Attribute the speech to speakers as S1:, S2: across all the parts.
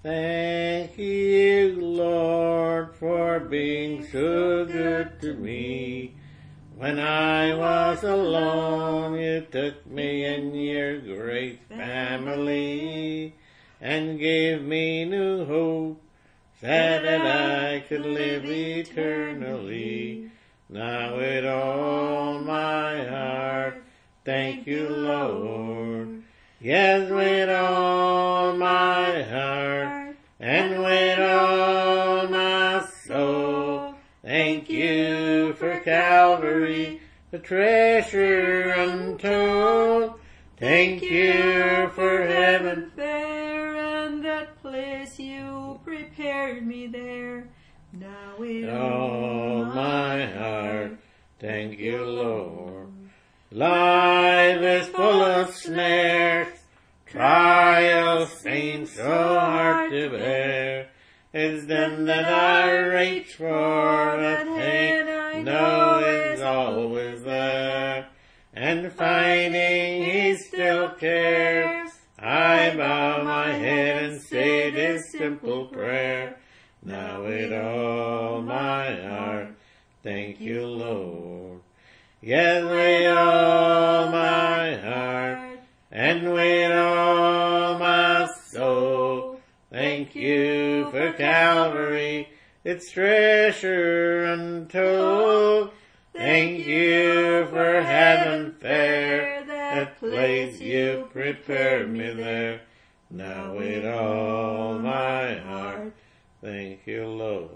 S1: Thank you, Lord, for being so good to me. When I was alone, you took me in your great family and gave me new hope, said that I could live eternally. Now with all my heart, thank you, Lord. Yes, with all my heart and with all my soul, thank you for Calvary, the treasure untold. Thank you for heaven
S2: fair, and that place you prepared me there. Now with
S1: all my heart, thank you, Lord. Life is full of snares, trials seem so hard to bear. It's them that I reach for, that hand I know is always there. And finding He still cares, I bow my head and say this simple prayer. Now with all my heart, thank you, Lord. Yes, with all my heart and with all my soul, thank you for Calvary, its treasure untold. Thank you for heaven fair, that place you prepared me there. Now with all my heart, thank you, Lord.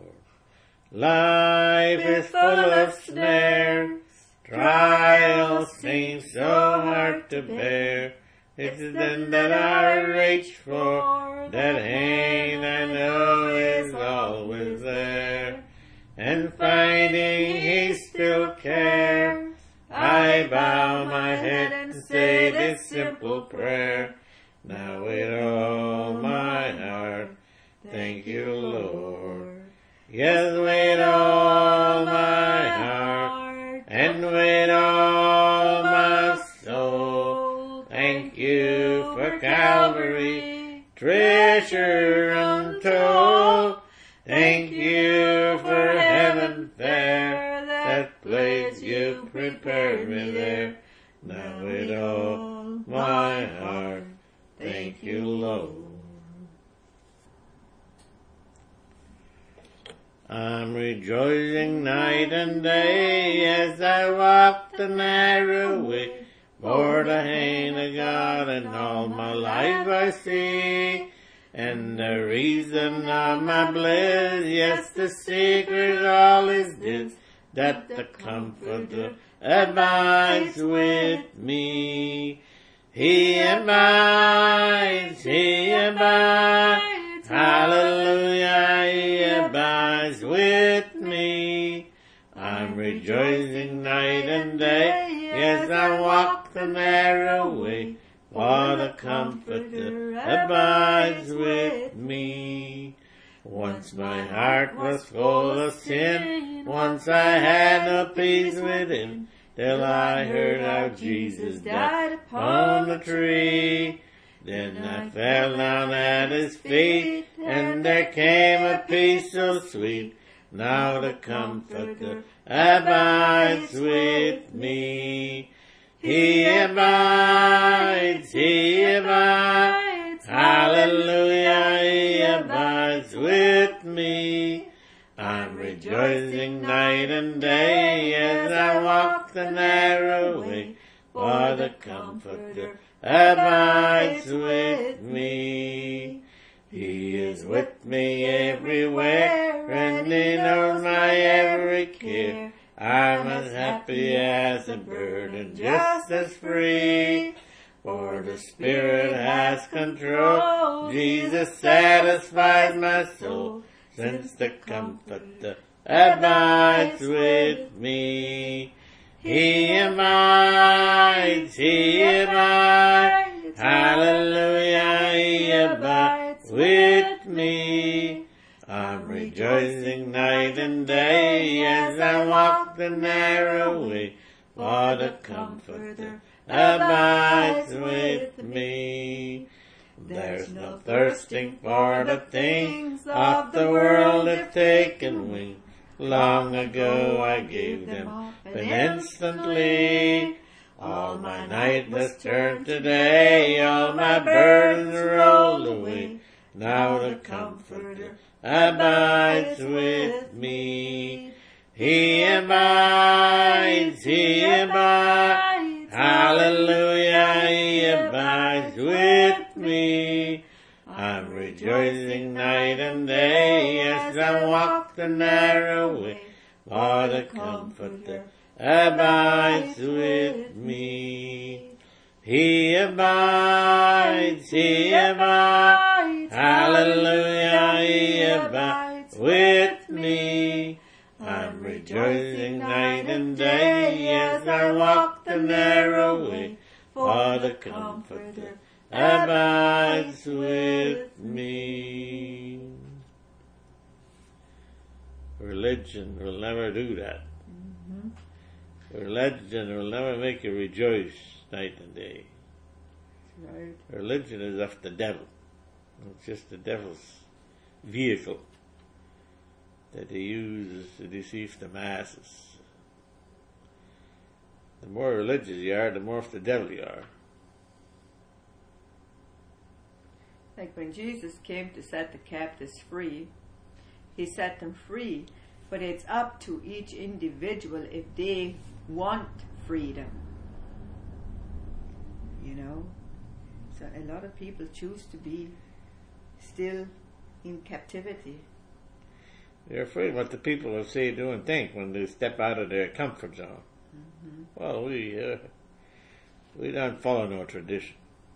S1: Life is full of snares, trials seem so hard to bear. It's them that I reach for, that hand I know is always there. And finding He still cares, I bow my head and say this simple prayer. Now with all my heart, thank you, Lord. Yes, with all my heart and with all my soul, thank you for Calvary, treasure untold. Thank you for heaven fair, that place you prepared me there. Now with all my heart, thank you, Lord. I'm rejoicing night and day as I walk the narrow way, for the hand of God in all my life I see. And the reason of my bliss, yes, the secret all is this, that the Comforter abides with me. He abides, hallelujah, He abides with me. I'm rejoicing night and day as I walk the narrow way, for the Comforter abides with me. Once my heart was full of sin, once I had no peace within, till I heard how Jesus died upon the tree. Then I fell down at His feet, and there came a peace so sweet. Now the Comforter abides with me. He abides, hallelujah, He abides with me. I'm rejoicing night and day as I walk the narrow way, for the Comforter abides with me. He is with me everywhere, and He knows my every care. I'm as happy as a bird and just as free, for the Spirit has control. Jesus satisfies my soul, since the Comforter abides with me. He abides, hallelujah, He abides with me. I'm rejoicing night and day as I walk the narrow way, for the Comforter abides with me. There's no thirsting for the things of the world have taken wing. Long ago I gave them up, and instantly all my night was turned today, all my burdens rolled away. Now the Comforter abides with me. He abides, hallelujah, he abides with me. I'm rejoicing night and day as I walk the narrow way, for the Comforter abides with me. He abides, hallelujah, he abides with me. I'm rejoicing night and day as I walk the narrow way, for the Comforter abides with me. Religion will never do that. Religion will never make you rejoice night and day.
S2: Right.
S1: Religion is of the devil. It's just the devil's vehicle that he uses to deceive the masses. The more religious you are, the more of the devil you are.
S2: Like when Jesus came to set the captives free, he set them free, but it's up to each individual if they want freedom. You know? So a lot of people choose to be still in captivity.
S1: They're afraid what the people will say, do, and think when they step out of their comfort zone. Well, we don't follow no tradition.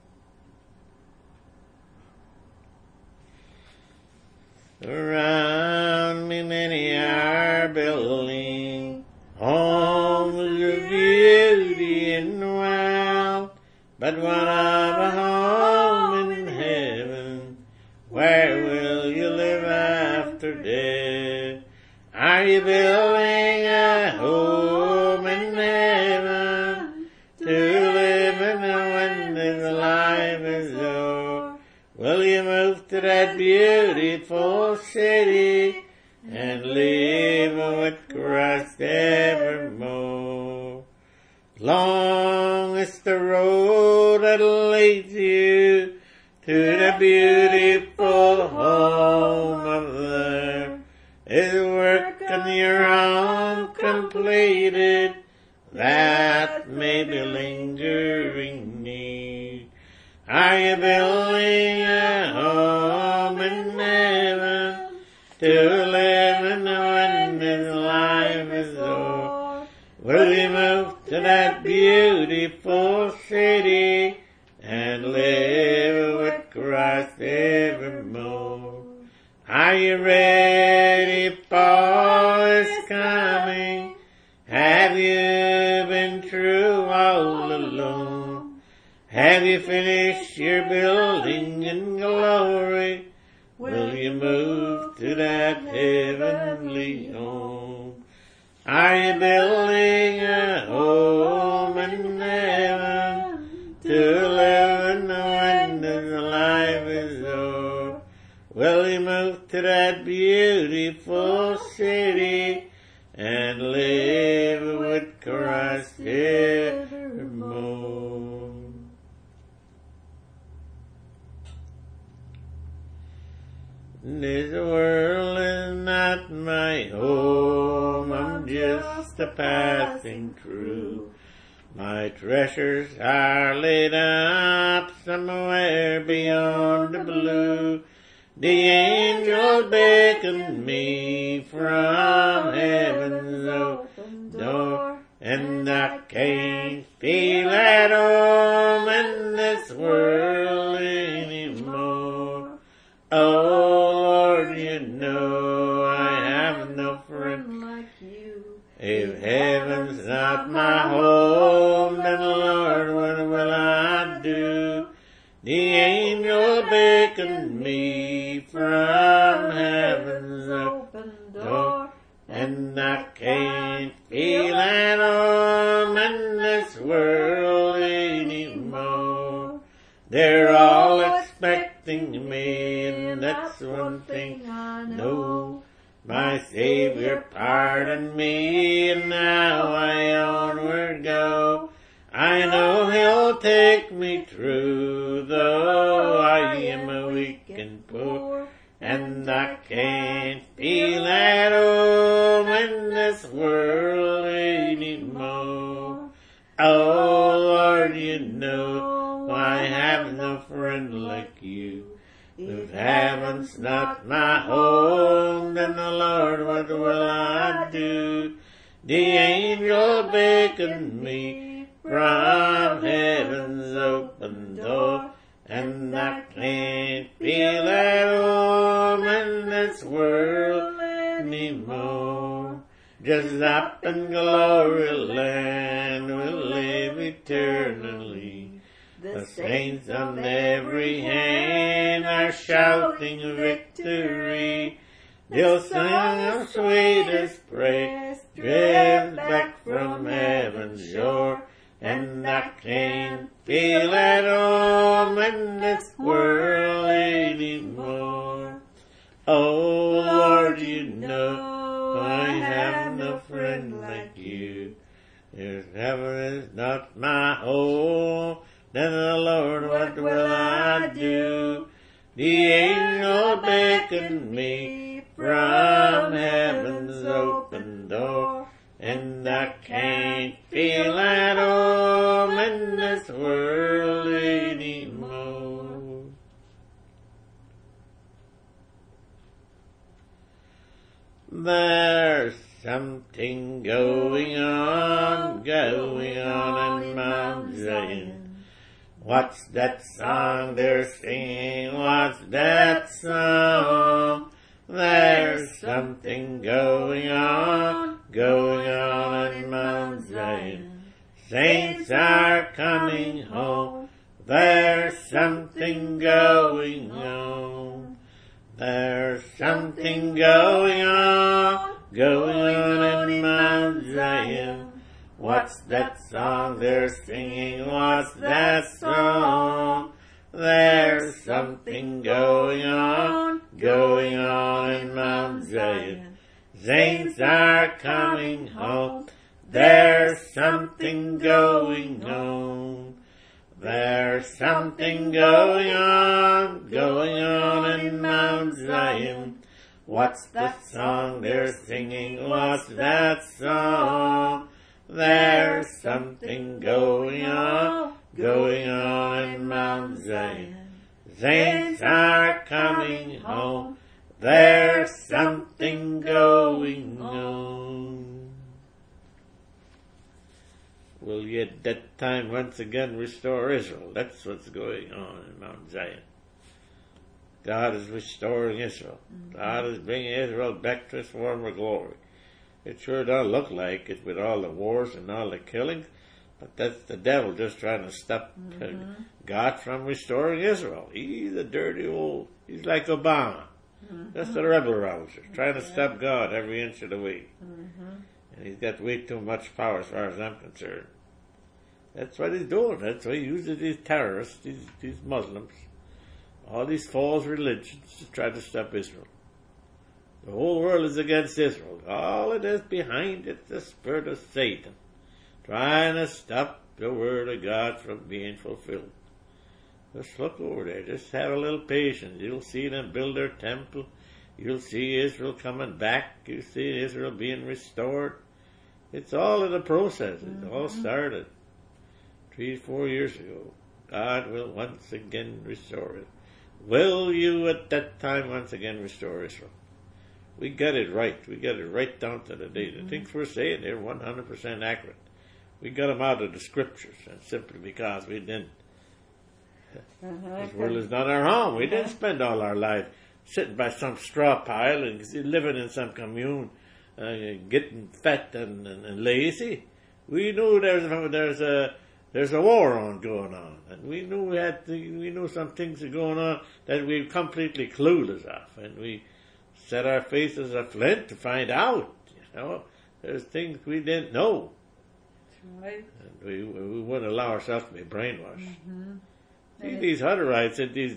S1: Around me many are building homes of beauty and wealth, but what of a home in heaven? Where will you live after death? Are you building a home in heaven to live in when this life is over? Will you move to that beautiful city and live with Christ evermore? Long is the road that leads you to the beautiful home of there. Is work on your own completed? That may be lingering need. Are you building a home in heaven to live in when this life is over? Will you move to that beautiful city and live with Christ evermore? Are you ready for His coming? Have you been through all alone? Have you finished your building in glory? Will you move to that heavenly home? Are you building a home in heaven to live in when this life is over? Will you move to that beautiful city and live with Christ evermore? This world is not my home, I'm just a passing through. My treasures are laid up somewhere beyond the blue. The angel beckoned me from heaven's open door, and I can't feel at home in this world anymore. Oh Lord, you know I have no friend
S2: like you.
S1: If heaven's not my home, then Lord, what will I do? The angel beckoned me from heaven's open door, and I can't feel at home in this world anymore. They're all expecting protecting me, and that's one thing I know. My Savior pardoned me, and now I onward go. I know He'll take me through, though I am a weak and poor, and I can't feel at home in this world anymore. Oh Lord, you know I have no friend like you. If heaven's not my home, then the Lord, what will I do? The angel beckoned me from heaven's open door, and I can't feel at home in this world anymore. Just up in glory land we'll live eternally. The saints on every hand are shouting victory. They'll sing the sweetest praise, driven back from heaven's shore, and I can't feel at home in this world anymore. Oh Lord, you know I have no friend like you. If heaven is not my home, then the Lord, what will I do? The angel beckoned me from heaven's open door, and I can't feel at home in this world anymore. There's something going on in Mount Zion. What's that song they're singing? What's that song? There's something going on in Mount Zion. Saints are coming home. There's something going on. There's something going on in Mount Zion. What's that song they're singing? What's that song? There's something going on in Mount Zion. Saints are coming home. There's something going on. There's something going on in Mount Zion. What's that song they're singing? What's that song? There's something going on in Mount Zion. Saints are coming home. There's something going on. Will you at that time once again restore Israel? That's what's going on in Mount Zion. God is restoring Israel. God is bringing Israel back to its former glory. It sure don't look like it with all the wars and all the killings, but that's the devil just trying to stop God from restoring Israel. He's a dirty old, he's like Obama. Just a rebel rouser, trying to stop God every inch of the way. And he's got way too much power as far as I'm concerned. That's what he's doing. That's why he uses these terrorists, these Muslims, all these false religions to try to stop Israel. The whole world is against Israel. All it is behind it, the spirit of Satan, trying to stop the word of God from being fulfilled. Just look over there. Just have a little patience. You'll see them build their temple. You'll see Israel coming back. You'll see Israel being restored. It's all in the process. It all started 3-4 years ago. God will once again restore it. Will you at that time once again restore Israel? We got it right. We got it right down to the day. The things we're saying, they're 100% accurate. We got them out of the scriptures, and simply because we didn't. This world is not our home. We didn't spend all our life sitting by some straw pile and living in some commune, getting fat and lazy. We knew there's a war going on, and we knew we knew some things are going on that we completely clueless of, and we set our faces a flint to find out. There's things we didn't know. That's right. And we wouldn't allow ourselves to be brainwashed. See, these Hutterites and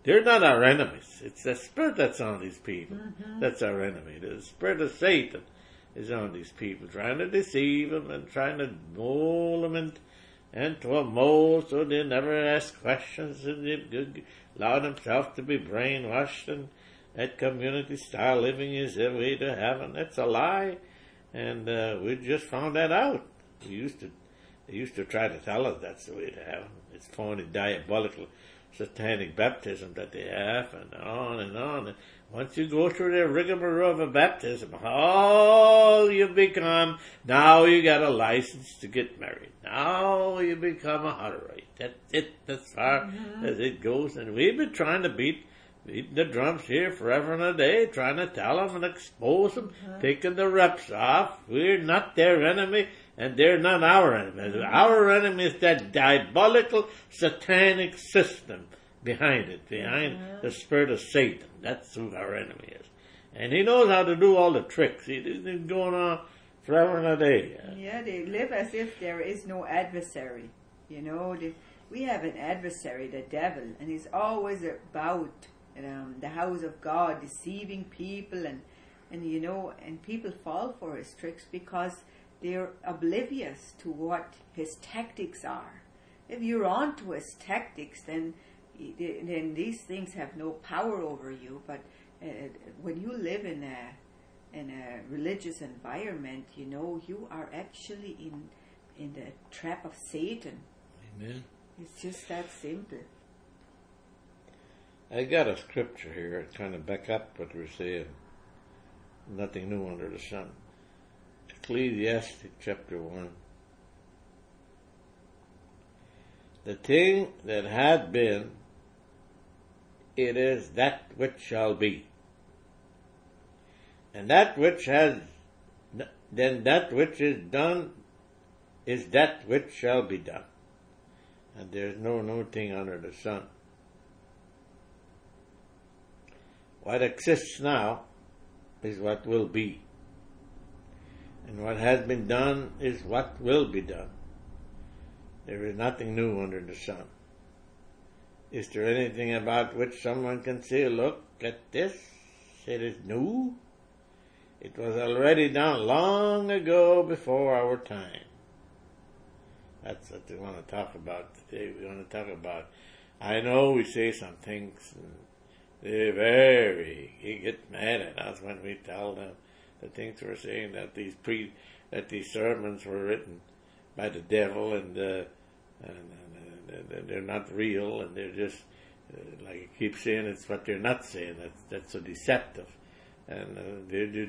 S1: They're not our enemies. It's the spirit that's on these people. That's our enemy. The spirit of Satan is on these people, trying to deceive them and trying to mold them into a mold so they never ask questions and they allow themselves to be brainwashed, and that community style living is the way to heaven. That's a lie, and we just found that out. They used to try to tell us that's the way to heaven. It's phony, diabolical, satanic baptism that they have, and on and on. And once you go through the rigmarole of a baptism, all you become, now you got a license to get married. Now you become a Hutterite. That's it, as far as it goes. And we've been trying to beat the drums here forever and a day, trying to tell them and expose them, taking the reps off. We're not their enemy, and they're not our enemy. Our enemy is that diabolical, satanic system behind it, behind the spirit of Satan. That's who our enemy is. And he knows how to do all the tricks. He's been going on forever and a day.
S2: Yeah, they live as if there is no adversary. You know, we have an adversary, the devil, and he's always about the house of God, deceiving people, and you know, and people fall for his tricks because they're oblivious to what his tactics are. If you're on to his tactics, then these things have no power over you. But when you live in a religious environment, you know, you are actually in the trap of Satan.
S1: Amen.
S2: It's just that simple.
S1: I got a scripture here to kind of back up what we're saying. Nothing new under the sun. Ecclesiastes chapter 1. The thing that had been, it is that which shall be. And that which has, then that which is done is that which shall be done. And there's no new thing under the sun. What exists now is what will be. And what has been done is what will be done. There is nothing new under the sun. Is there anything about which someone can say, look at this, it is new? It was already done long ago before our time. That's what we want to talk about today. We want to talk about, I know we say some things, and you get mad at us when we tell them the things we're saying, that these sermons were written by the devil, and they're not real, and they're just like you keep saying, it's what they're not saying. That's so deceptive, and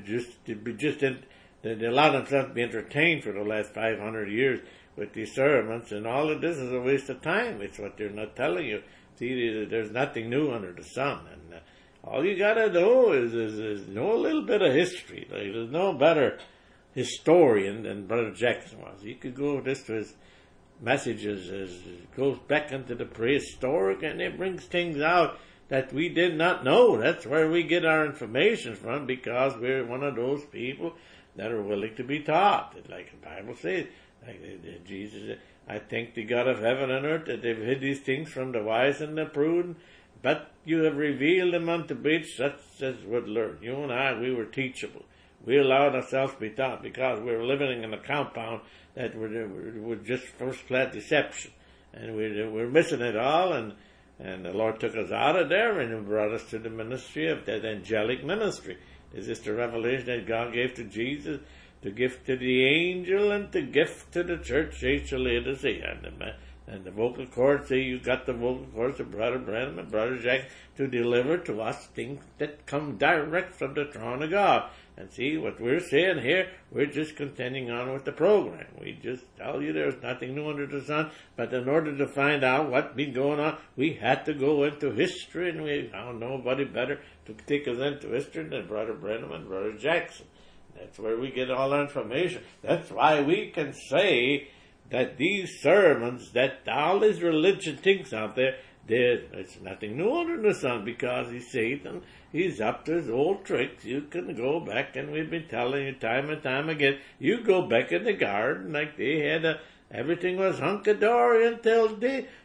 S1: they allow themselves to be entertained for the last 500 years with these sermons, and all of this is a waste of time. It's what they're not telling you. See, there's nothing new under the sun, and all you gotta do is know a little bit of history. Like, there's no better historian than Brother Jackson was. You could go this to his messages, goes back into the prehistoric, and it brings things out that we did not know. That's where we get our information from, because we're one of those people that are willing to be taught. Like the Bible says, like Jesus, I thank the God of heaven and earth that they've hid these things from the wise and the prudent, but you have revealed them unto babes such as would learn. You and I, we were teachable. We allowed ourselves to be taught because we were living in a compound that were just first-class deception. And we're missing it all, and the Lord took us out of there and brought us to the ministry of that angelic ministry. Is this the revelation that God gave to Jesus, to give to the angel and to give to the church age to Laodicea? And the vocal cords say you got the vocal cords of Brother Branham and Brother Jack to deliver to us things that come direct from the throne of God. And see, what we're saying here, we're just continuing on with the program. We just tell you there's nothing new under the sun, but in order to find out what's been going on, we had to go into history, and we found nobody better to take us into history than Brother Branham and Brother Jackson. That's where we get all our information. That's why we can say that these sermons, that all these religion things out there, it's nothing new under the sun, because he's Satan. He's up to his old tricks. You can go back, and we've been telling you time and time again, you go back in the garden like they had everything was hunky-dory until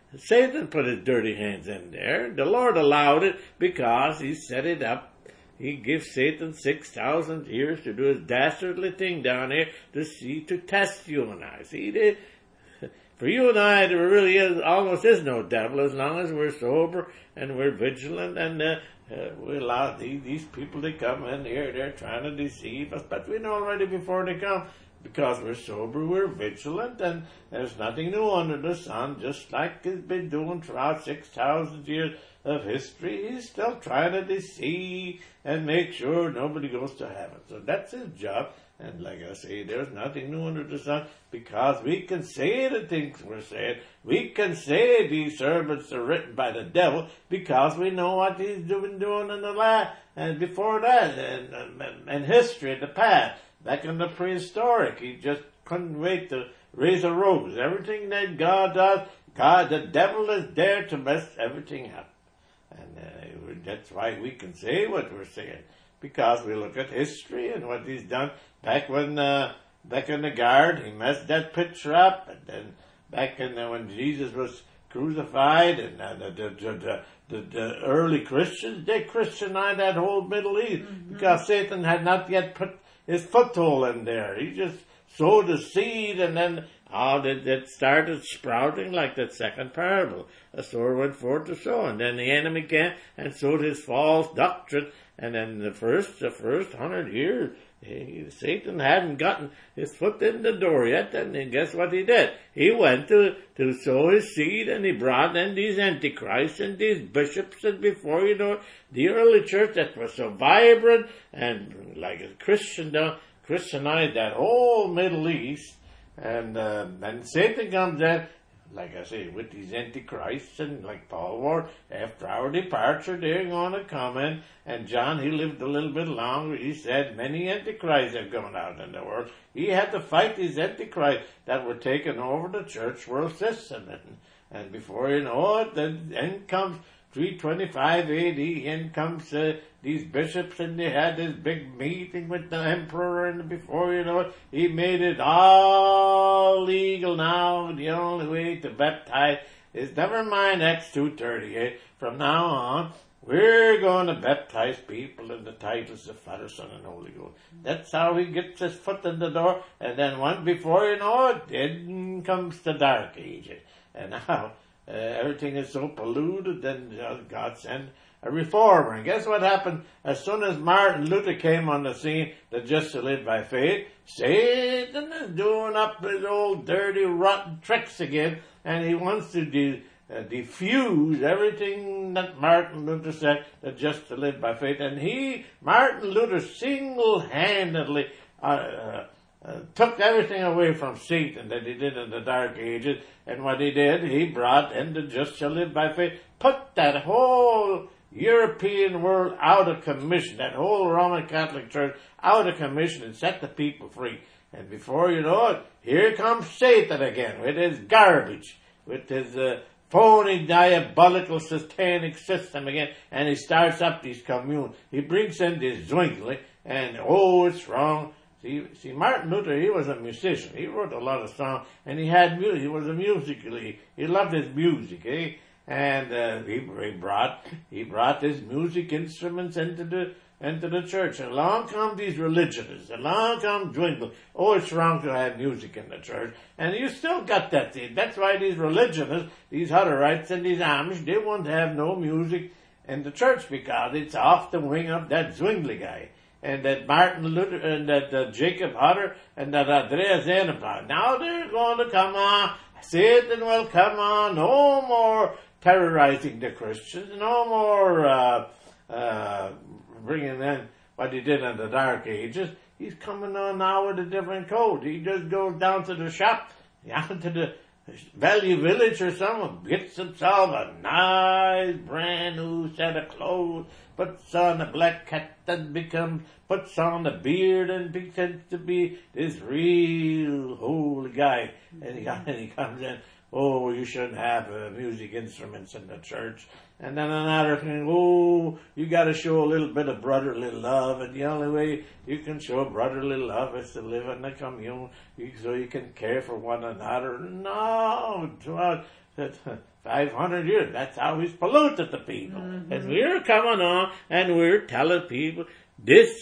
S1: Satan put his dirty hands in there. The Lord allowed it because he set it up. He gives Satan 6,000 years to do his dastardly thing down here to test you and I. See, for you and I, there really almost is no devil as long as we're sober and we're vigilant and we allow these people to come in here. They're trying to deceive us, but we know already before they come. Because we're sober, we're vigilant, and there's nothing new under the sun, just like he's been doing throughout 6,000 years of history. He's still trying to deceive and make sure nobody goes to heaven. So that's his job. And like I say, there's nothing new under the sun, because we can say the things we're saying. We can say these sermons are written by the devil because we know what he's been doing in the last and before that, and history in the past. Back in the prehistoric, he just couldn't wait to raise a rose. Everything that God does, the devil is there to mess everything up. And that's why we can say what we're saying. Because we look at history and what he's done. Back in the garden, he messed that picture up. And then back when Jesus was crucified, and the early Christians, they Christianized that whole Middle East. Mm-hmm. Because Satan had not yet put his foothold in there. He just sowed the seed, and then it started sprouting like that second parable. A sower went forth to sow, and then the enemy came and sowed his false doctrine. And then the first 100 years, Satan hadn't gotten his foot in the door yet. And guess what he did? He went to sow his seed, and he brought in these antichrists and these bishops. And before you know it, the early church that was so vibrant and like a Christianized that whole Middle East. And Satan comes in, like I say, with these antichrists, and like Paul warned, after our departure, they're going to come in. And John, he lived a little bit longer. He said many antichrists have gone out in the world. He had to fight these antichrists that were taking over the church world system. And before you know it, then comes 325 AD, in comes these bishops, and they had this big meeting with the emperor, and before you know it, he made it all legal now. The only way to baptize is, never mind Acts 2:38, from now on, we're going to baptize people in the titles of Father, Son, and Holy Ghost. That's how he gets his foot in the door, and then once before you know it, then comes the Dark Ages. And now, everything is so polluted, then God sent a reformer. And guess what happened? As soon as Martin Luther came on the scene, the just to live by faith, Satan is doing up his old dirty, rotten tricks again, and he wants to diffuse everything that Martin Luther said, that just to live by faith. And Martin Luther single-handedly took everything away from Satan that he did in the Dark Ages. And what he did, he brought in the just shall live by faith, put that whole European world out of commission, that whole Roman Catholic Church out of commission, and set the people free. And before you know it, here comes Satan again with his garbage, with his phony, diabolical, satanic system again, and he starts up these communes. He brings in this Zwingli, and it's wrong. See, Martin Luther, he was a musician. He wrote a lot of songs, and he had music. He was a musical. He loved his music, eh? And he brought his music instruments into the church. And along come these religionists. Along come Zwingli. It's wrong to have music in the church. And you still got that thing. That's why these religionists, these Hutterites and these Amish, they won't have no music in the church, because it's off the wing of that Zwingli guy. And that Martin Luther, and that Jacob Hutter, and that Andreas Ennenbach. Now they're going to come on. Satan will come on. No more terrorizing the Christians. No more bringing in what he did in the Dark Ages. He's coming on now with a different code. He just goes down to the shop, down to the Value Village or something, gets himself a nice brand new set of clothes, puts on a black hat, and puts on a beard and pretends to be this real holy guy. And he comes in, you shouldn't have music instruments in the church. And then another thing, you gotta show a little bit of brotherly love, and the only way you can show brotherly love is to live in the commune, so you can care for one another. No, 500 years. That's how he's polluted the people. And we're coming on and we're telling people these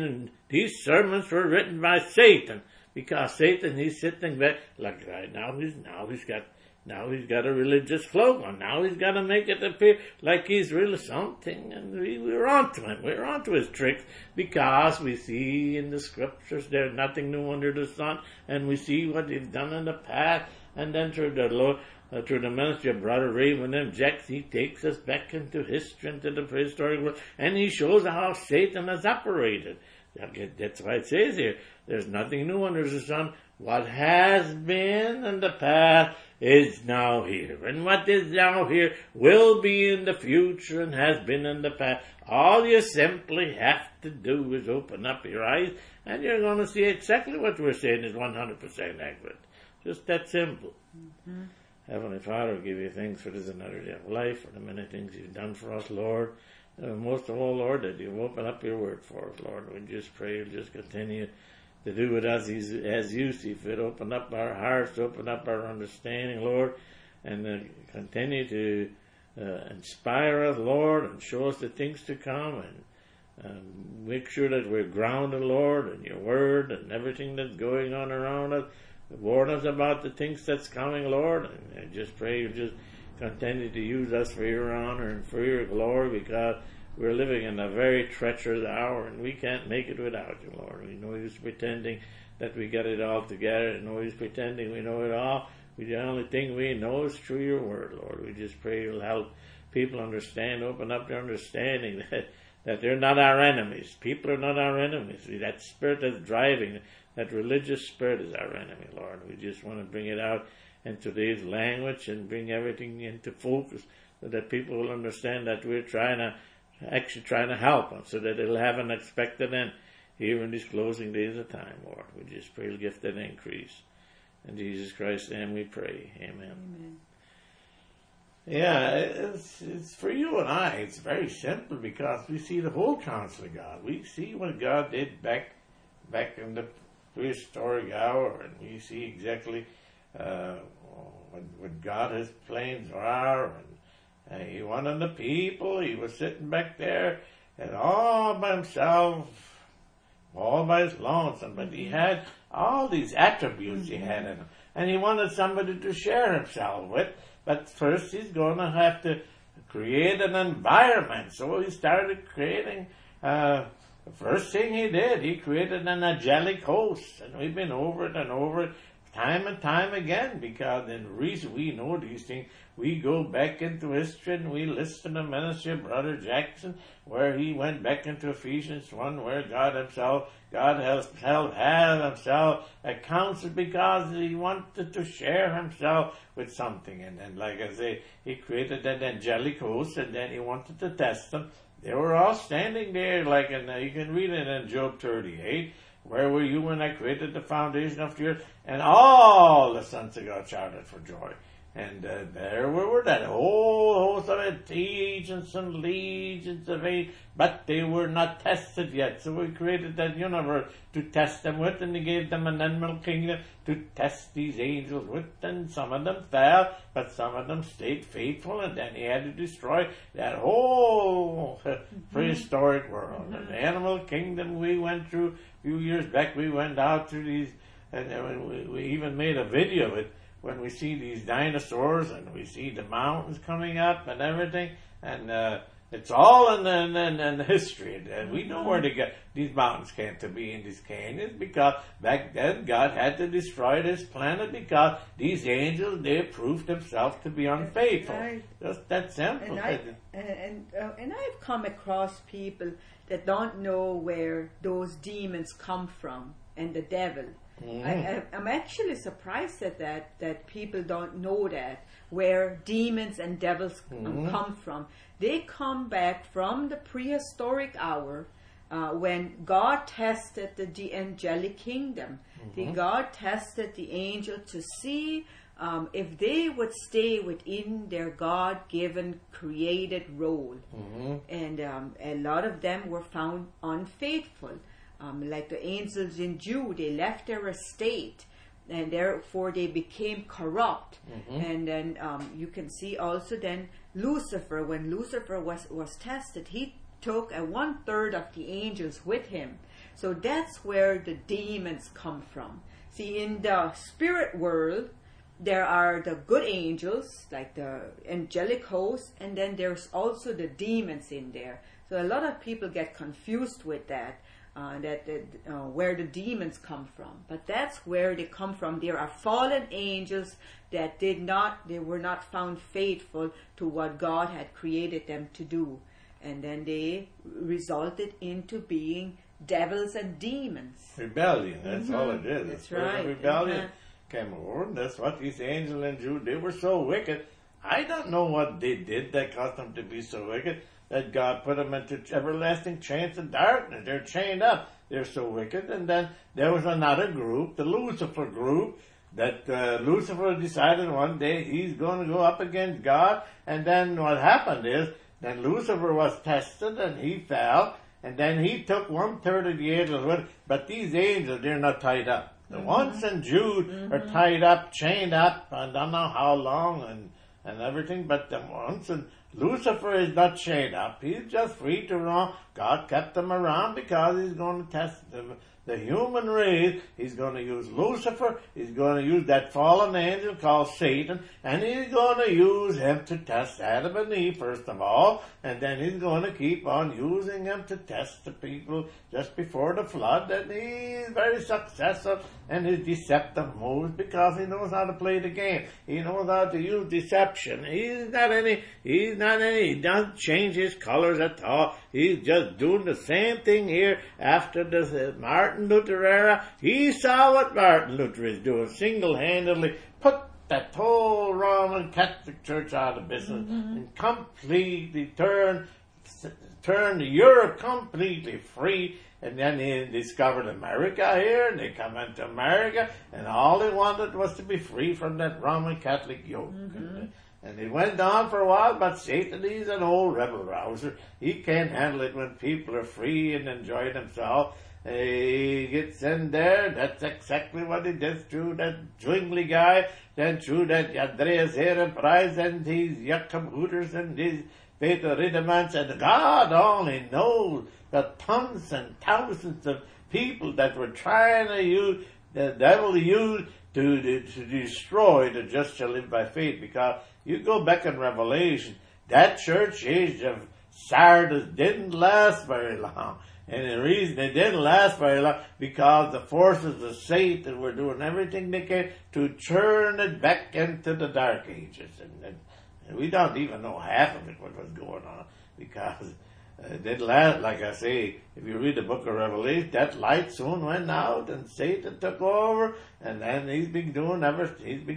S1: sermons were written by Satan, because Satan, he's sitting back like right now he's got a religious cloak on. Now he's got to make it appear like he's really something, and we're onto him. We're onto his tricks, because we see in the scriptures there's nothing new under the sun, and we see what he's done in the past, and then through the ministry of Brother Raymond M. Jackson, he takes us back into history, into the prehistoric world, and he shows how Satan has operated. That's why it says here, there's nothing new under the sun. What has been in the past is now here. And what is now here will be in the future and has been in the past. All you simply have to do is open up your eyes, and you're going to see exactly what we're saying is 100% accurate. Just that simple. Heavenly Father, we give you thanks for this another day of life, for the many things you've done for us, Lord. Most of all, Lord, that you've opened up your word for us, Lord. We just pray you'll just continue to do with us as you see fit. Open up our hearts, open up our understanding, Lord, and continue to inspire us, Lord, and show us the things to come, and make sure that we're grounded, Lord, in your word and everything that's going on around us. Warn us about the things that's coming, Lord, and I just pray you just continue to use us for your honor and for your glory, because we're living in a very treacherous hour, and we can't make it without you, Lord. We know you're pretending that we got it all together, and know you're pretending we know it all. The only thing we know is through your word, Lord. We just pray you'll help people understand, open up their understanding that they're not our enemies. People are not our enemies. That spirit that's driving, that religious spirit is our enemy, Lord. We just want to bring it out in today's language and bring everything into focus, so that people will understand that we're trying to help them, so that they'll have an expected end here in these closing days of time, Lord. We just pray you'll give that increase. In Jesus Christ's name we pray. Amen.
S2: Amen.
S1: Yeah, it's for you and I, it's very simple, because we see the whole counsel of God. We see what God did back in the prehistoric hour, and we see exactly what God his plans are, and he wanted the people. He was sitting back there and all by himself, all by his lonesome, but he had all these attributes he had in him, and he wanted somebody to share himself with. But first he's going to have to create an environment. So he started creating, the first thing he did, he created an angelic host. And we've been over it and over it time and time again, because in the reason we know these things, we go back into history and we listen to the ministry of Brother Jackson, where he went back into Ephesians 1, where God himself had himself a counsel, because he wanted to share himself with something. And then, like I say, he created that angelic host, and then he wanted to test them. They were all standing there, like you can read it in Job 38. Where were you when I created the foundation of the earth? And all the sons of God shouted for joy. And there were that whole host of it, legions and legions of angels, but they were not tested yet. So we created that universe to test them with, and he gave them an animal kingdom to test these angels with, and some of them fell, but some of them stayed faithful, and then he had to destroy that whole prehistoric world. And the animal kingdom we went through a few years back, we went out through these, and we even made a video of it, when we see these dinosaurs and we see the mountains coming up and everything, and it's all in the history. And we know where these mountains came to be in these canyons, because back then God had to destroy this planet because these angels, they proved themselves to be unfaithful. Right. Just that simple.
S2: And I've come across people that don't know where those demons come from, and the devil. I'm actually surprised at that people don't know that, where demons and devils come from. They come back from the prehistoric hour, when God tested the angelic kingdom. God tested the angel to see if they would stay within their God-given created role. And a lot of them were found unfaithful. Like the angels in Jude, they left their estate and therefore they became corrupt.
S1: Mm-hmm.
S2: And then you can see also then Lucifer, when Lucifer was tested, he took 1/3 of the angels with him. So that's where the demons come from. See, in the spirit world, there are the good angels, like the angelic host, and then there's also the demons in there. So a lot of people get confused with that, where the demons come from. But that's where they come from. There are fallen angels that they were not found faithful to what God had created them to do. And then they resulted into being devils and demons.
S1: Rebellion, that's all it is.
S2: That's
S1: The spirit of
S2: right.
S1: rebellion came over, and that's what these angels and Jude, they were so wicked. I don't know what they did that caused them to be so wicked, that God put them into everlasting chains of darkness. They're chained up. They're so wicked. And then there was another group, the Lucifer group, that Lucifer decided one day he's going to go up against God. And then what happened is, then Lucifer was tested and he fell. And then he took 1/3 of the angels with him. But these angels, they're not tied up. The ones in Jude are tied up, chained up, I don't know how long and everything. But the ones in Lucifer is not chained up. He's just free to roam. God kept him around because he's going to test the human race. He's going to use Lucifer. He's going to use that fallen angel called Satan. And he's going to use him to test Adam and Eve, first of all. And then he's going to keep on using him to test the people just before the flood. And he's very successful in his deceptive moves because he knows how to play the game. He knows how to use deception. He doesn't change his colors at all. He's just doing the same thing here after the Martin Luther era. He saw what Martin Luther is doing, single-handedly put that whole Roman Catholic Church out of business and completely turn Europe completely free. And then he discovered America here, and they come into America, and all they wanted was to be free from that Roman Catholic yoke. And it went on for a while, but Satan, he's an old rebel rouser. He can't handle it when people are free and enjoy themselves. He gets in there. That's exactly what he does through that Zwingli guy, then through that Andreas Ehrenpreis and these Jakob Hooters and these Peter Riddermans. And God only knows the tons and thousands of people that were trying to use, the devil used to destroy the just shall live by faith. Because you go back in Revelation, that church age of Sardis didn't last very long. And the reason it didn't last very long, because the forces of Satan were doing everything they can to turn it back into the Dark Ages. And we don't even know half of it, what was going on, because it didn't last. Like I say, if you read the book of Revelation, that light soon went out and Satan took over, and then he's been going ever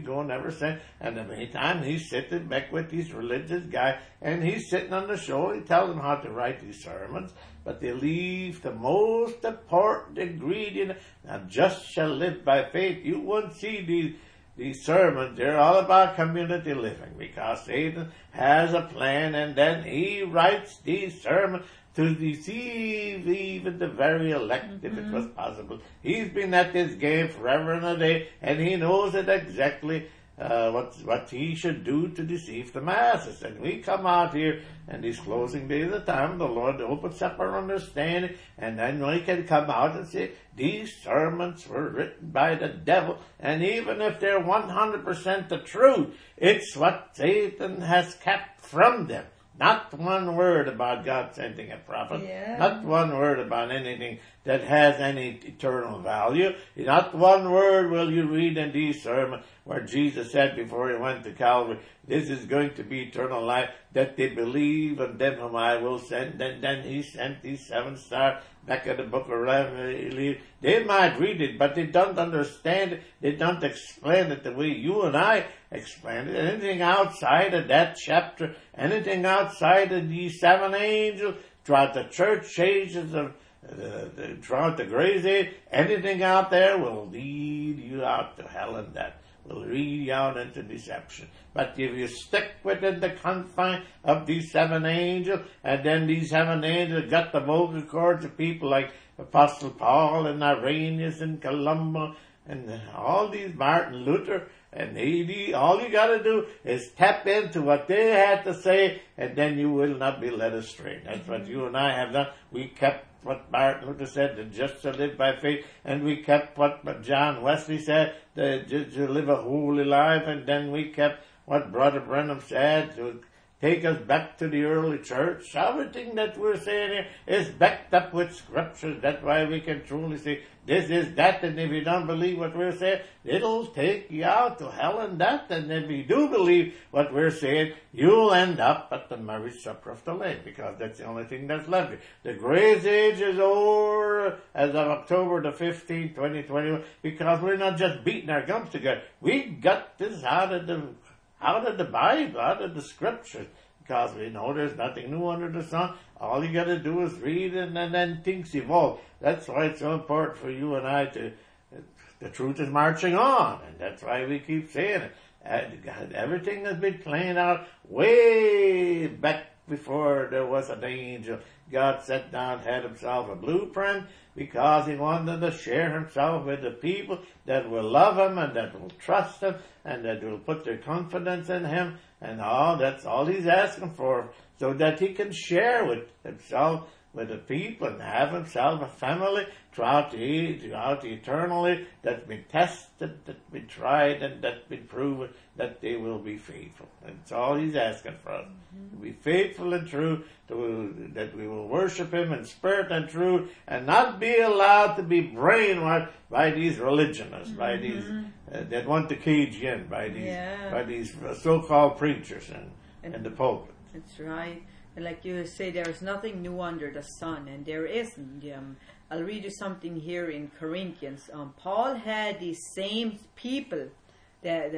S1: since. And in the meantime, he's sitting back with these religious guys, and he's sitting on the show. He tells them how to write these sermons, but they leave the most important ingredient, and just shall live by faith. You won't see these sermons. They're all about community living, because Satan has a plan, and then he writes these sermons to deceive even the very elect, if it was possible. He's been at this game forever and a day, and he knows it exactly what he should do to deceive the masses. And we come out here in these closing days of time, the Lord opens up our understanding, and then we can come out and say, these sermons were written by the devil, and even if they're 100% the truth, it's what Satan has kept from them. Not one word about God sending a prophet.
S2: Yeah.
S1: Not one word about anything that has any eternal value. Not one word will you read in these sermons where Jesus said before he went to Calvary, this is going to be eternal life, that they believe in them whom I will send. And then he sent these 7 stars back in the book of Revelation. They might read it, but they don't understand it. They don't explain it the way you and I explain it. Anything outside of that chapter, anything outside of these 7 angels, throughout the church ages of throughout the grace age, anything out there will lead you out to hell, and that will lead you out into deception. But if you stick within the confine of these 7 angels, and then these 7 angels got the vocal cords of people like Apostle Paul and Irenaeus and Columba and all these Martin Luther and AD, all you got to do is tap into what they had to say, and then you will not be led astray. That's what you and I have done. We kept what Martin Luther said, that just to live by faith, and we kept what John Wesley said, that to live a holy life, and then we kept what Brother Branham said, to take us back to the early church. Everything that we're saying here is backed up with scriptures. That's why we can truly say this is that, and if you don't believe what we're saying, it'll take you out to hell and that. And if you do believe what we're saying, you'll end up at the marriage supper of the Lamb, because that's the only thing that's left. The grace age is over as of October the 15th, 2021, because we're not just beating our gums together. We got this out of the Bible, out of the scriptures, because we know there's nothing new under the sun. All you got to do is read, and then things evolve. That's why it's so important for you and I the truth is marching on, and that's why we keep saying it. Everything has been playing out way back before there was an angel. God sat down, had himself a blueprint, because he wanted to share himself with the people that will love him and that will trust him and that will put their confidence in him, and that's all he's asking for, so that he can share with himself with the people and have himself a family throughout the eternally that's been tested, that's been tried, and that's been proven that they will be faithful. That's all he's asking for us. To be faithful and true, that we will worship him in spirit and truth, and not be allowed to be brainwashed by these religionists, by these that want to cage you in, by these so-called preachers and the pulpit.
S2: That's right. And like you say, there is nothing new under the sun, and there isn't. I'll read you something here in Corinthians. Paul had these same people that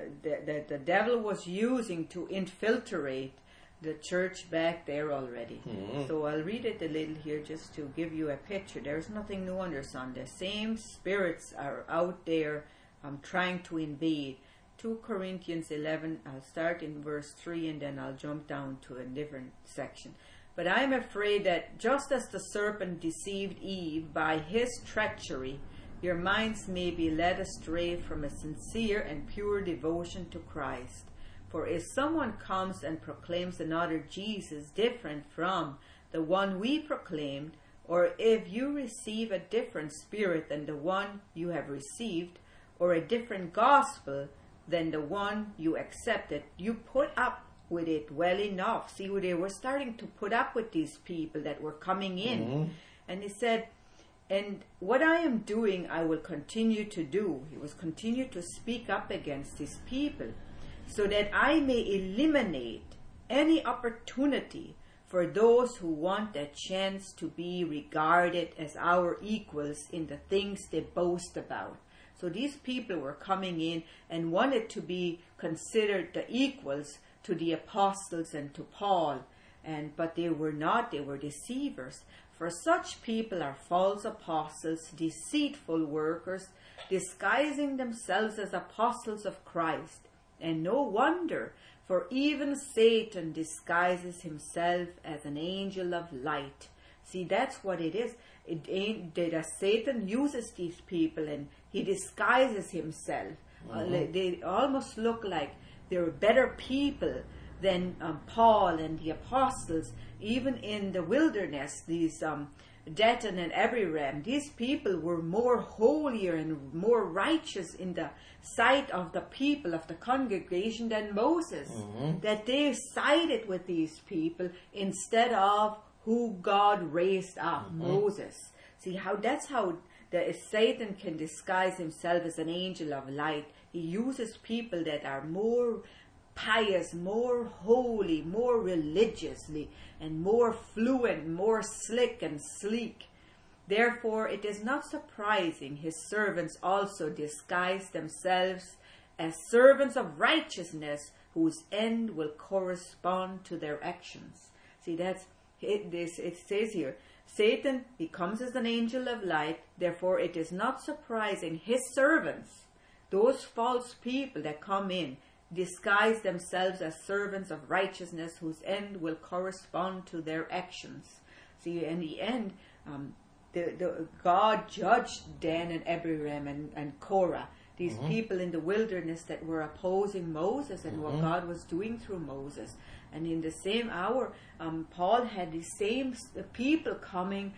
S2: the devil was using to infiltrate the church back there already. So I'll read it a little here just to give you a picture. There's nothing new under the sun. The same spirits are out there trying to invade. 2 Corinthians 11, I'll start in verse 3 and then I'll jump down to a different section. But I am afraid that just as the serpent deceived Eve by his treachery, your minds may be led astray from a sincere and pure devotion to Christ. For if someone comes and proclaims another Jesus different from the one we proclaimed, or if you receive a different spirit than the one you have received, or a different gospel than the one you accepted, you put up with it well enough. See, they were starting to put up with these people that were coming in. And he said, and what I am doing, I will continue to do. He was continue to speak up against these people, so that I may eliminate any opportunity for those who want a chance to be regarded as our equals in the things they boast about. So these people were coming in and wanted to be considered the equals to the apostles and to Paul, but they were not. They were deceivers. For such people are false apostles, deceitful workers, disguising themselves as apostles of Christ. And no wonder, for even Satan disguises himself as an angel of light. See, that's what it is. Satan uses these people and he disguises himself. They almost look like they're better people than Paul and the apostles. Even in the wilderness, these Dathan and Abiram, these people were more holier and more righteous in the sight of the people of the congregation than Moses. That they sided with these people instead of who God raised up, Moses. See, that's how Satan can disguise himself as an angel of light. He uses people that are more pious, more holy, more religiously, and more fluent, more slick and sleek. Therefore, it is not surprising his servants also disguise themselves as servants of righteousness, whose end will correspond to their actions. See, it says here, Satan, he comes as an angel of light. Therefore, it is not surprising his servants, those false people that come in, disguise themselves as servants of righteousness, whose end will correspond to their actions. See, in the end, God judged Dan and Abiram and Korah, these people in the wilderness that were opposing Moses and what God was doing through Moses. And in the same hour, Paul had the same people coming,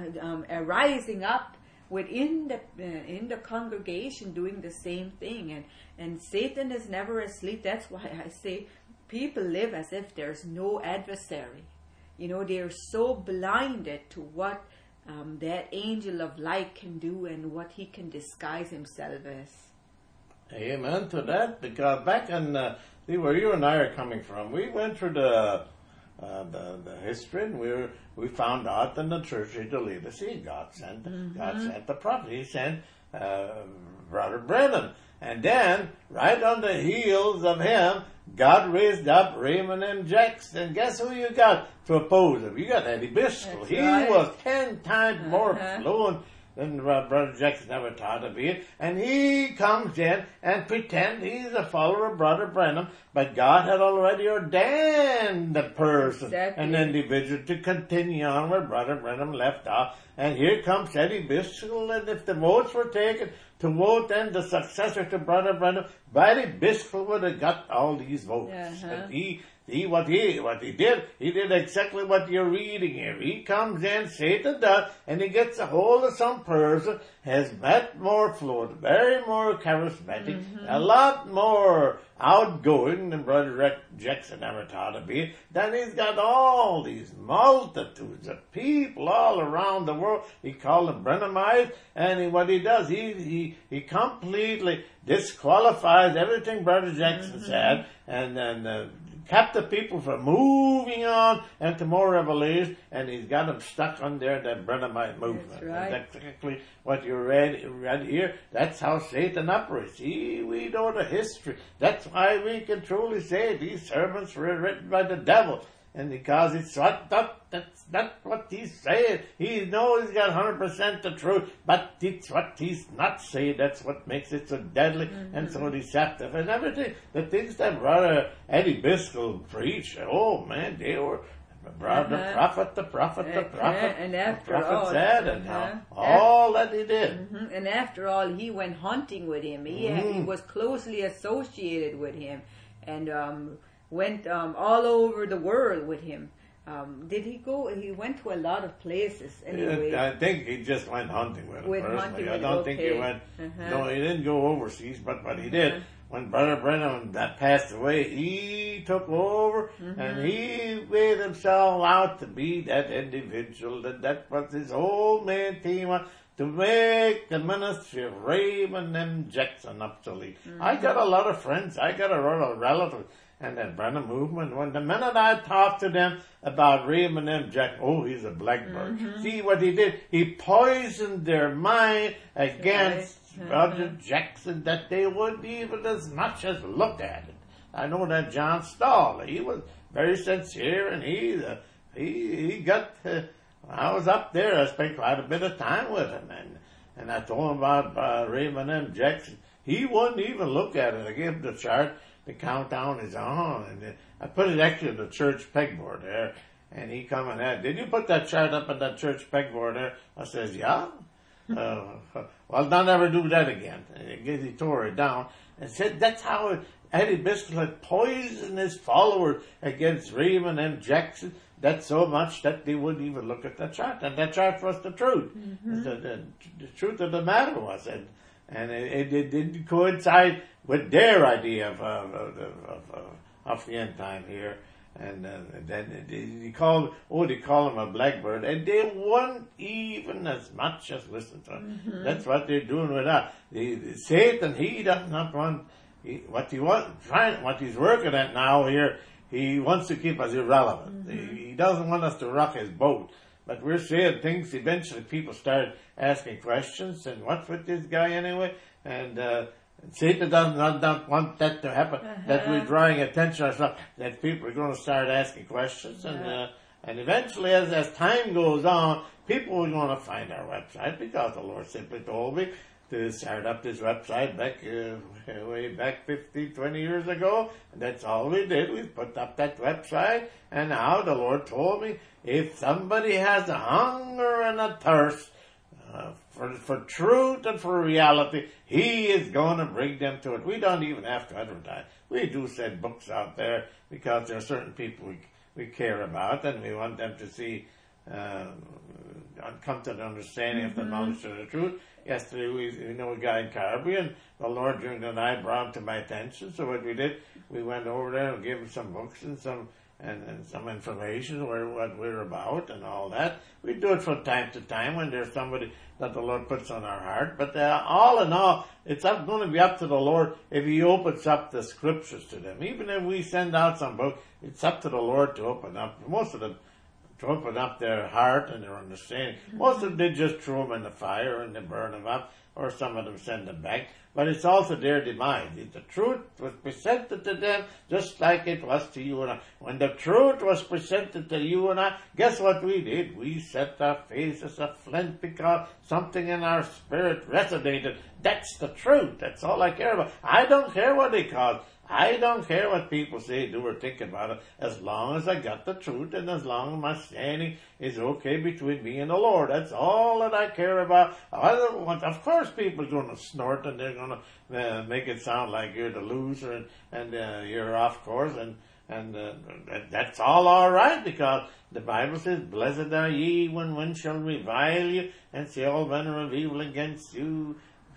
S2: rising up within the congregation, doing the same thing. And Satan is never asleep. That's why I say people live as if there's no adversary. You know, they are so blinded to what that angel of light can do and what he can disguise himself as.
S1: Amen to that, because back in see where you and I are coming from, we went through the history, and we found out in the church of Laodicea, God sent the prophet. He sent Brother Brennan, and then right on the heels of him, God raised up Raymond M. Jackson. And guess who you got to oppose him? You got Eddie Biscoe. He was 10 times more fluent than Brother Jackson ever taught to be. And he comes in and pretends he's a follower of Brother Brenham, but God had already ordained the person, an individual, to continue on where Brother Brenham left off. And here comes Eddie Biscoe, and if the votes were taken to vote then the successor to Brother Brenham, Eddie Biscoe would have got all these votes. But what he did exactly what you're reading here. He comes in, Satan does, and he gets a hold of some person, has met more fluent, very more charismatic, a lot more outgoing than Brother Jackson ever taught to be. Then he's got all these multitudes of people all around the world. He called them Brenhamites, and what he does, he completely disqualifies everything Brother Jackson said, and then kept the people from moving on into more revelation, and he's got them stuck on there, that Brenhamite movement. That's right. That's exactly what you read here. That's how Satan operates. We know the history. That's why we can truly say these sermons were written by the devil. And because it's that's not what he's saying. He knows he's got 100% the truth, but it's what he's not saying. That's what makes it so deadly and so deceptive. And everything, the things that Brother Eddie Biscoe preached, oh man, they were the prophet,
S2: and after
S1: the prophet
S2: all,
S1: said, and all that he did.
S2: And after all, he went hunting with him. He was closely associated with him, and went all over the world with him. Did he go? He went to a lot of places anyway.
S1: I think he just went hunting with him personally. I don't think he went. No, he didn't go overseas, but what he did, when Brother Brenham passed away, he took over and he made himself out to be that individual. That was his whole main theme, to make the ministry of Raymond M. Jackson obsolete. I got a lot of friends. I got a lot of relatives. And that Brenham movement, when the minute I talked to them about Raymond M. Jackson, oh, he's a blackbird. See what he did? He poisoned their mind against Brother Jackson, that they wouldn't even as much as look at it. I know that John Stahl, he was very sincere, and he got, I was up there, I spent quite a bit of time with him, and I told him about Raymond M. Jackson. He wouldn't even look at it. I gave him the chart. The countdown is on, and I put it actually on the church pegboard there, and he come and asked, did you put that chart up on that church pegboard there? I says, yeah. Well, don't ever do that again. And he tore it down and said that's how Eddie Biscoe had poisoned his followers against Raymond M. Jackson. That's so much that they wouldn't even look at that chart, and that chart was the truth. The truth of the matter was, and it didn't coincide with their idea of the end time here. And then they call him a blackbird, and they won't even as much as listen to him. That's what they're doing with us. Satan, he does not want what he's working at now here. He wants to keep us irrelevant. He doesn't want us to rock his boat. But we're saying things. Eventually, people start asking questions. And what's with this guy anyway? And Satan does not want that to happen. That we're drawing attention ourselves. That people are going to start asking questions. And eventually, as time goes on, people are going to find our website, because the Lord simply told me to start up this website way back 15, 20 years ago. And that's all we did. We put up that website. And now the Lord told me, if somebody has a hunger and a thirst for truth and for reality, He is going to bring them to it. We don't even have to advertise. We do send books out there because there are certain people we care about, and we want them to see, come to the understanding of the knowledge of the truth. Yesterday, we know a guy in Caribbean. The Lord during the night brought him to my attention. So what we did, we went over there and gave him some books and some information what we're about and all that. We do it from time to time when there's somebody that the Lord puts on our heart. But all in all, it's going to be up to the Lord if He opens up the scriptures to them. Even if we send out some book, it's up to the Lord to open up. Most of them to open up their heart and their understanding. Most of them, they just throw them in the fire and they burn them up, or some of them send them back. But it's also their demise. The truth was presented to them just like it was to you and I. When the truth was presented to you and I, guess what we did? We set our faces a flint because something in our spirit resonated. That's the truth. That's all I care about. I don't care what they call it. I don't care what people say, do, or think about it, as long as I got the truth and as long as my standing is okay between me and the Lord. That's all that I care about. I don't want, of course, people are going to snort and they're going to make it sound like you're the loser and you're off course, and that's all right, because the Bible says, "Blessed are ye when men shall revile you and say all manner of evil against you,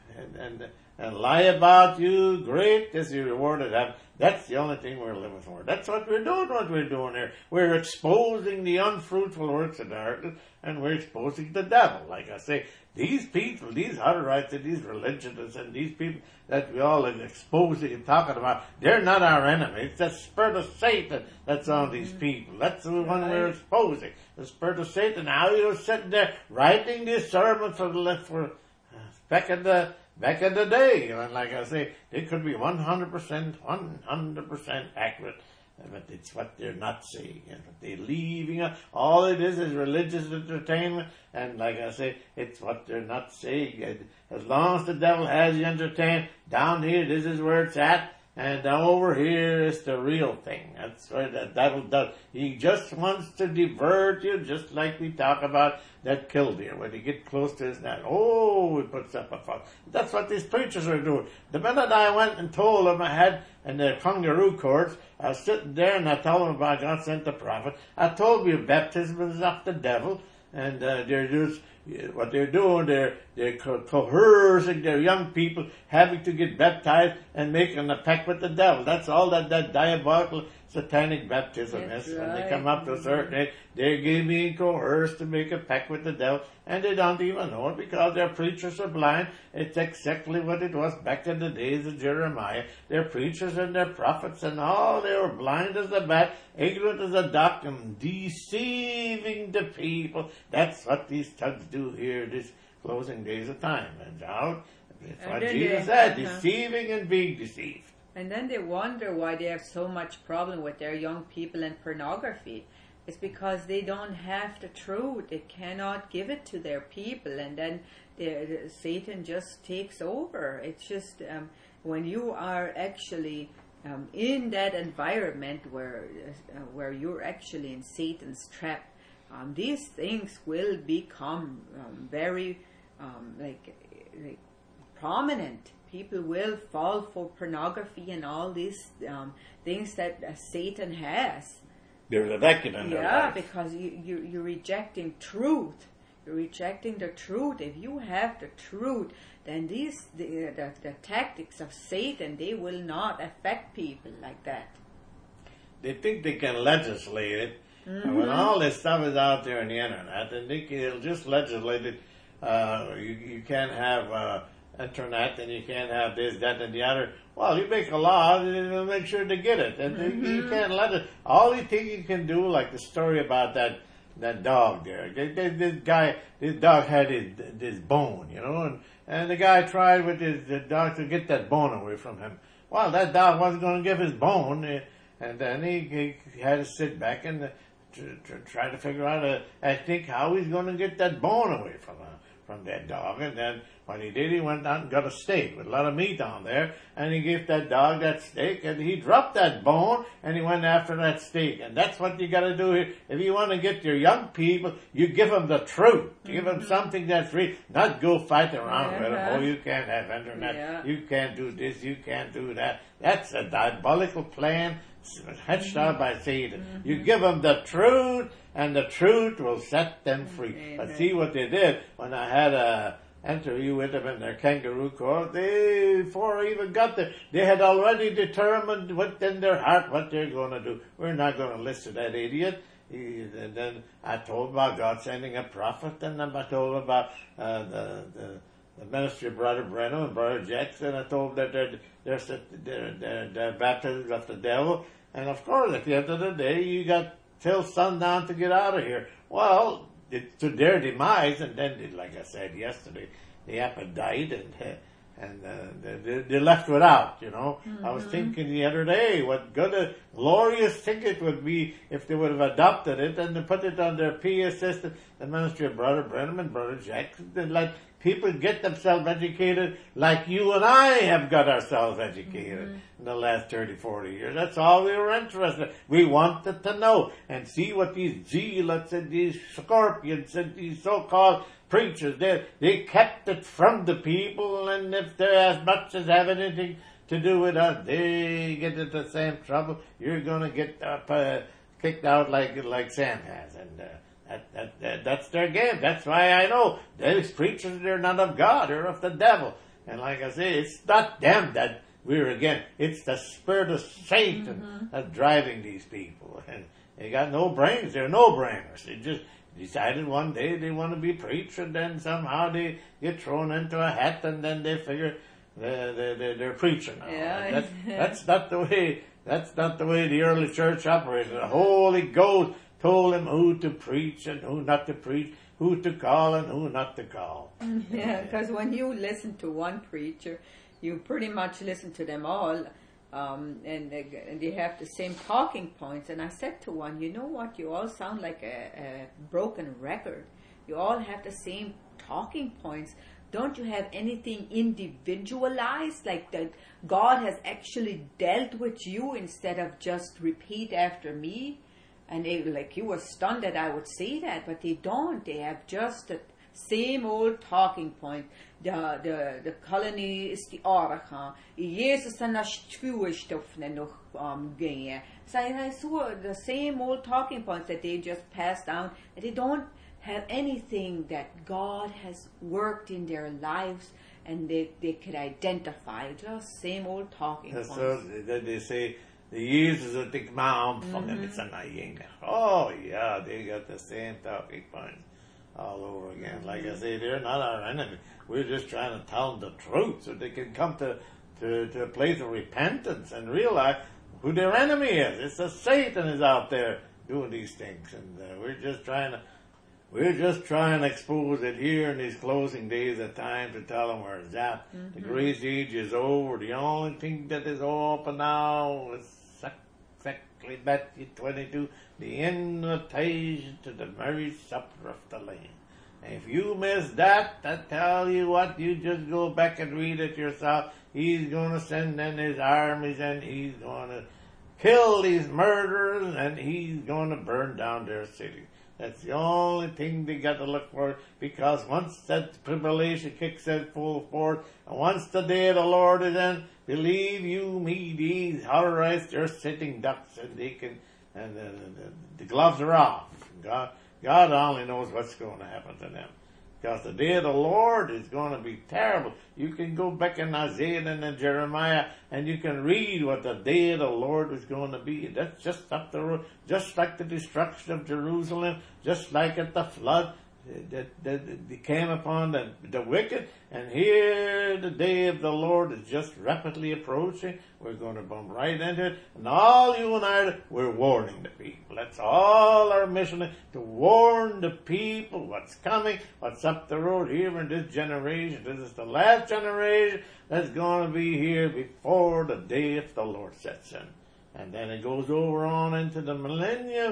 S1: and lie about you, great is your reward of that." That's the only thing we're living for. That's what we're doing here. We're exposing the unfruitful works of darkness, and we're exposing the devil. Like I say, these people, these Hutterites and these religionists and these people that we all are exposing and talking about, they're not our enemy. It's the spirit of Satan that's on these people. That's the one we're exposing. The spirit of Satan. Now you're sitting there writing this sermon for back in the day, and like I say, it could be 100% accurate, but it's what they're not saying, and what they're leaving out. All it is religious entertainment, and like I say, it's what they're not saying. And as long as the devil has you entertained, down here, this is where it's at, and over here is the real thing. That's where the devil does. He just wants to divert you, just like we talk about that killdeer. When you get close to his net, he puts up a fuss. That's what these preachers are doing. The minute I went and told them I had in the kangaroo courts, I was sitting there and I told them about God sent the prophet. I told you baptism is of the devil, and they're just what they're doing. They're coercing their young people, having to get baptized and making a pact with the devil. That's all that diabolical satanic baptism is. Right. When they come up to a certain age, they're being coerced to make a pact with the devil, and they don't even know it because their preachers are blind. It's exactly what it was back in the days of Jeremiah. Their preachers and their prophets and all, they were blind as a bat, ignorant as a duck, and deceiving the people. That's what these thugs do here, these closing days of time. And now, that's what Jesus said, deceiving and being deceived.
S2: And then they wonder why they have so much problem with their young people and pornography. It's because they don't have the truth. They cannot give it to their people, and then Satan just takes over. It's just when you are actually in that environment where you're actually in Satan's trap, these things will become very like prominent. People will fall for pornography and all these things that Satan has.
S1: There's a vacuum in their life.
S2: Because you're rejecting truth. You're rejecting the truth. If you have the truth, then the tactics of Satan, they will not affect people like that.
S1: They think they can legislate it. Mm-hmm. And when all this stuff is out there on the internet, and they'll just legislate it. You can't have internet, and you can't have this, that, and the other. Well, you make a law, and they'll make sure to get it. And you can't let it. All you think you can do, like the story about that dog there. This dog had this bone, and the guy tried with the dog to get that bone away from him. Well, that dog wasn't going to give his bone, and then he had to sit back and try to figure out, I think, how he's going to get that bone away from him. from that dog. And then what he did, he went out and got a steak with a lot of meat on there, and he gave that dog that steak, and he dropped that bone, and he went after that steak. And that's what you got to do here. If you want to get your young people, you give them the truth. Give them something that's real. Not go fight around with them. Oh, you can't have internet.
S2: Yeah.
S1: You can't do this. You can't do that. That's a diabolical plan hatched out by Satan. You give them the truth, and the truth will set them free.
S2: Amen.
S1: But see what they did when I had a interview with them in their kangaroo court. Before I even got there, they had already determined within their heart what they're going to do. We're not going to listen to that idiot. And then I told about God sending a prophet, and then I told about the ministry of Brother Brennan and Brother Jackson. I told them that they're baptized of the devil. And of course, at the end of the day, you got till sundown to get out of here. Well, to their demise, and then, like I said yesterday, the apple died, and they left without, you know. I was thinking the other day, what good a glorious thing it would be if they would have adopted it and they put it on their PA system, the ministry of Brother Brenham and Brother Jackson, and let people get themselves educated like you and I have got ourselves educated in the last 30, 40 years. That's all we were interested in. We wanted to know and see what these zealots and these scorpions and these so-called preachers, they kept it from the people, and if they as much as have anything to do with us, they get into the same trouble. You're going to get kicked out like Sam has, and that's their game. That's why I know those preachers, they're not of God, they're of the devil. And like I say, it's not them that we're again. It's the spirit of Satan that's driving these people, and they got no brains. They're no-brainers. They just decided one day they want to be preached, and then somehow they get thrown into a hat, and then they figure they're preaching now.
S2: Yeah.
S1: That's not the way. That's not the way the early church operated. The Holy Ghost told them who to preach and who not to preach, who to call and who not to call.
S2: Yeah, because when you listen to one preacher, you pretty much listen to them all. And they have the same talking points. And I said to one, you know what, you all sound like a broken record. You all have the same talking points. Don't you have anything individualized, like that God has actually dealt with you instead of just repeat after me? And they, like, you were stunned that I would say that, but they don't. They have just the same old talking point. De colony is die orga. Jesus en as stuurstofne nog gingen. So I saw the same old talking points that they just passed down. And they don't have anything that God has worked in their lives and they could identify. Just same old talking points.
S1: So they say, the Jesus of the mount from them, it's a nayenga. Oh yeah, they got the same talking points all over again. Like I say, they're not our enemy. We're just trying to tell them the truth so they can come to a place of repentance and realize who their enemy is. It's a Satan is out there doing these things, and we're just trying to expose it here in these closing days of time to tell them where it's at. The grace age is over. The only thing that is open now is exactly Matthew 22, the invitation to the marriage supper of the Lamb. And if you miss that, I tell you what, you just go back and read it yourself. He's going to send in his armies, and he's going to kill these murderers, and he's going to burn down their city. That's the only thing they got to look for, because once that tribulation kicks in full force, and once the day of the Lord is in, believe you me, these horrors, they're sitting ducks, and they can, and the gloves are off. God only knows what's going to happen to them. Because the day of the Lord is going to be terrible. You can go back in Isaiah and in Jeremiah, and you can read what the day of the Lord is going to be. That's just up the road, just like the destruction of Jerusalem, just like at the flood that came upon the wicked. And here the day of the Lord is just rapidly approaching. We're going to bump right into it. And all you and I, we're warning the people. That's all our mission is, to warn the people what's coming, what's up the road here in this generation. This is the last generation that's going to be here before the day of the Lord sets in. And then it goes over on into the millennium,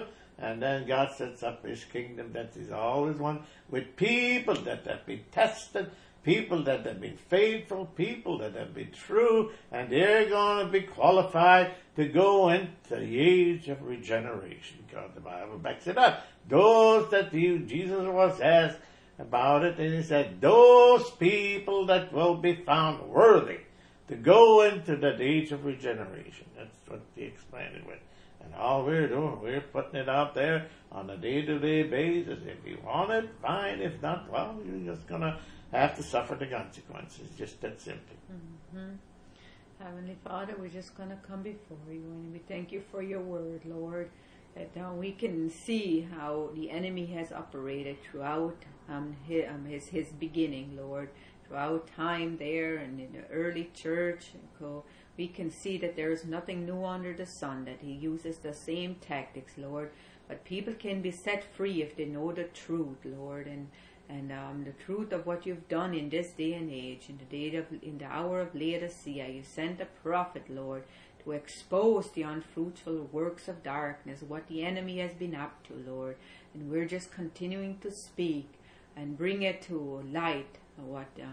S1: And then God sets up His kingdom that is always one with people that have been tested, people that have been faithful, people that have been true, and they're going to be qualified to go into the age of regeneration. God, the Bible backs it up. Those that Jesus was asked about it, and He said, those people that will be found worthy to go into that age of regeneration. That's what He explained it with. And all we're doing, we're putting it out there on a day-to-day basis. If you want it, fine. If not, well, you're just going to have to suffer the consequences. Just that simple.
S2: Mm-hmm. Heavenly Father, we're just going to come before you, and we thank you for your word, Lord, that now we can see how the enemy has operated throughout his beginning, Lord, throughout time there and in the early church. We can see that there is nothing new under the sun, that he uses the same tactics, Lord. But people can be set free if they know the truth, Lord, and the truth of what you've done in this day and age, in the hour of Laodicea. You sent a prophet, Lord, to expose the unfruitful works of darkness, what the enemy has been up to, Lord. And we're just continuing to speak and bring it to light, what the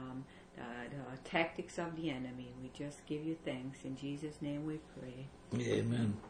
S2: tactics of the enemy. We just give you thanks. In Jesus' name we pray.
S1: Amen.